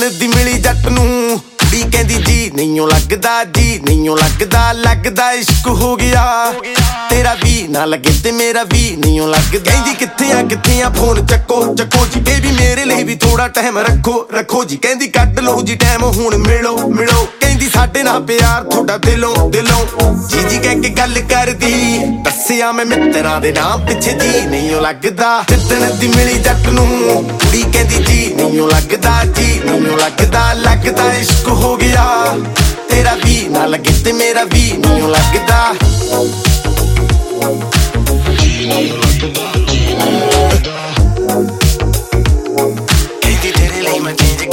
ਜਿੱਦਣ ਦੀ ਮਿਲੀ ਜੱਟ ਨੂੰ ਕੁੜੀ ਕਹਿੰਦੀ ਜੀ ਨਹੀਂਓ ਲੱਗਦਾ, ਜੀ ਨਹੀਂਓ ਲੱਗਦਾ, ਲੱਗਦਾ ਇਸ਼ਕ ਹੋ ਗਿਆ ਤੇਰਾ ਵੀ ਨਾ ਲੱਗੇ ਤੇ ਮੇਰਾ ਵੀ ਨਹੀਂਓ ਲੱਗਦਾ। ਕਹਿੰਦੀ ਕਿੱਥੇ ਆ ਫੋਨ ਚੱਕੋ ਜੀ ਬੇਬੀ ਮੇਰੇ ਲਈ ਵੀ ਥੋੜਾ ਟਾਈਮ ਰੱਖੋ ਜੀ। ਕਹਿੰਦੀ ਕੱਢ ਲਓ ਜੀ ਟਾਈਮ ਹੁਣ ਮਿਲੋ ਕਹਿੰਦੀ ਸਾਡੇ ਨਾਲ ਪਿਆਰ ਤੁਹਾਡਾ ਦਿਲੋਂ ਜੀ ਕਹਿ ਕੇ ਗੱਲ ਕਰਦੀ ਦੱਸਿਆ ਮੈਂ ਮਿੱਤਰਾਂ ਦੇ ਨਾਮ ਪਿੱਛੇ ਜੀ ਨਹੀਂਓ ਲੱਗਦਾ। ਜਿੱਦਣ ਦੀ ਮਿਲੀ ਜੱਟ ਨੂੰ ਕੁੜੀ ਕਹਿੰਦੀ ਜੀ ਨਹੀਂਓ ਲੱਗਦਾ, ਜੀ ਨਹੀਂਓ ਲੱਗਦਾ, ਲੱਗਦਾ ਇਸ਼ਕ ਹੋ ਗਿਆ ਤੇਰਾ ਵੀ ਨਾ ਲੱਗੇ ਤੇ ਮੇਰਾ ਵੀ ਨਹੀਂਓ ਲੱਗਦਾ। ਕਹਿੰਦੀ ਤੇਰੇ ਲਈ ਮੈਂ ਚੇਂਜ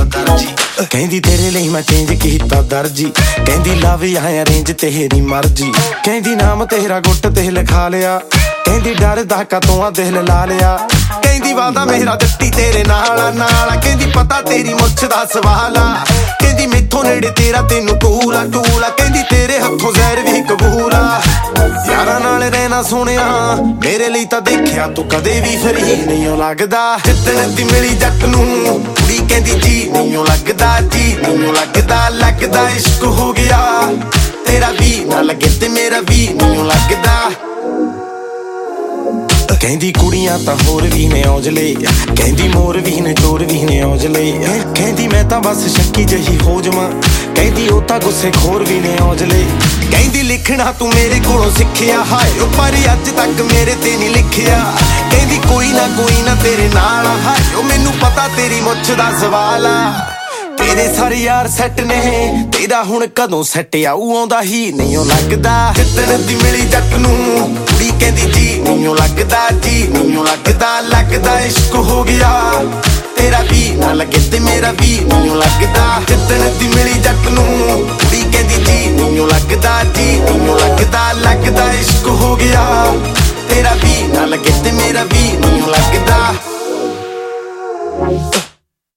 ਕੀਤਾ ਦਰਜੀ ਕਹਿੰਦੀ ਲਵ ਜਾਂ ਅਰੇਂਜ ਤੇਰੀ ਮਰਜੀ। ਕਹਿੰਦੀ ਨਾਮ ਤੇਰਾ ਗੁੱਟ ਤੇ ਲਿਖਾ ਲਿਆ, ਕਹਿੰਦੀ ਡਰਦਾ ਕਾਤੋਂ ਆ ਦਿਲ ਲਾ ਲਿਆ। ਕਹਿੰਦੀ ਵਾਦਾ ਮੇਰਾ ਦਿੱਤੀ ਤੇਰੇ ਨਾਲ ਕਹਿੰਦੀ ਪਤਾ ਤੇਰੀ ਮੁੱਛ ਦਾ ਸਵਾਲ ਆ। ਕਹਿੰਦੀ ਮੈਥੋਂ ਨੇੜੇ ਤੇਰਾ ਤੈਨੂੰ ਟੂਲ ਆ ਕਹਿੰਦੀ ਤੇਰੇ ਹੱਥੋਂ ਜ਼ਹਿਰ ਵੀ ਕਬੂਲ ਆ। ਯਾਰਾਂ ਨਾਲ ਰਹਿਣਾ ਸੋਹਣਿਆ ਮੇਰੇ ਲਈ ਤਾਂ ਦੇਖਿਆ ਤੂੰ ਕਦੇ ਵੀ ਫਰੀ ਨਹੀਂਓ ਲੱਗਦਾ। ਜਿੱਦਣ ਦੀ ਮਿਲੀ ਜੱਟ ਨੂੰ ਕੁੜੀ ਕਹਿੰਦੀ ਜੀ ਨਹੀਂਓ ਲੱਗਦਾ, ਜੀ ਨਹੀਂਓ ਲੱਗਦਾ, ਲੱਗਦਾ ਇਸ਼ਕ ਹੋ ਗਿਆ ਤੇਰਾ ਵੀ ਨਾ ਲੱਗੇ ਤੇ ਮੇਰਾ ਵੀ ਨਹੀਂਓ ਲੱਗਦਾ। ਕਹਿੰਦੀ ਕੁੜੀਆਂ ਤਾਂ ਹੋਰ ਵੀ ਨੇ ਔਜਲੇ, ਕਹਿੰਦੀ ਮੋਰ ਵੀ ਨੇ ਚੋਰ ਵੀ ਨੇ ਔਜਲੇ। ਕਹਿੰਦੀ ਮੈਂ ਤਾਂ ਬਸ ਸ਼ੱਕੀ ਜਹੀ ਹੋ ਜਾਵਾਂ, ਕਹਿੰਦੀ ਉਹ ਤਾਂ ਗੁੱਸੇ ਖੋਰ ਵੀ ਨੇ ਔਜਲੇ। ਕਹਿੰਦੀ ਲਿਖਣਾ ਤੂੰ ਮੇਰੇ ਕੋਲੋਂ ਸਿੱਖਿਆ ਹਾਏ ਉਹ ਪਰ ਅੱਜ ਤੱਕ ਮੇਰੇ ਤੇ ਨਹੀਂ ਲਿਖਿਆ। ਕਹਿੰਦੀ ਕੋਈ ਨਾ ਤੇਰੇ ਨਾਲ ਹਾਏ ਉਹ ਮੈਨੂੰ ਪਤਾ ਤੇਰੀ ਮੁੱਛ ਦਾ ਸਵਾਲ ਆ। ਤੇਰੇ ਸਾਰੇ ਯਾਰ ਸੈੱਟ ਨੇ ਤੇਰਾ ਹੁਣ ਕਦੋਂ ਸੈੱਟ ਆਊ ਆਉਂਦਾ ਹੀ ਨਹੀਂਓ ਲੱਗਦਾ। ਜਿੱਦਣ ਦੀ ਮਿਲੀ ਜੱਟ ਨੂੰ ਕੁੜੀ ਕਹਿੰਦੀ ਜੀ ਨਹੀਂਓ ਲੱਗਦਾ, ਜੀ ਨਹੀਂਓ ਲੱਗਦਾ, ਲੱਗਦਾ ਇਸ਼ਕ ਹੋ ਗਿਆ ਤੇਰਾ ਵੀ ਨਾ ਲੱਗੇ ਤੇ ਮੇਰਾ ਵੀ ਨਹੀਂਓ ਲੱਗਦਾ। ਜਿੱਦਣ ਦੀ ਮਿਲੀ ਜੱਟ ਨੂੰ ਕੁੜੀ ਕਹਿੰਦੀ ਜੀ ਨਹੀਂਓ ਲੱਗਦਾ, ਜੀ ਨਹੀਂਓ ਲੱਗਦਾ, ਲੱਗਦਾ ਇਸ਼ਕ ਹੋ ਗਿਆ ਤੇਰਾ ਵੀ ਨਾ ਲੱਗੇ ਤੇ ਮੇਰਾ ਵੀ ਨਹੀਂਓ ਲੱਗਦਾ।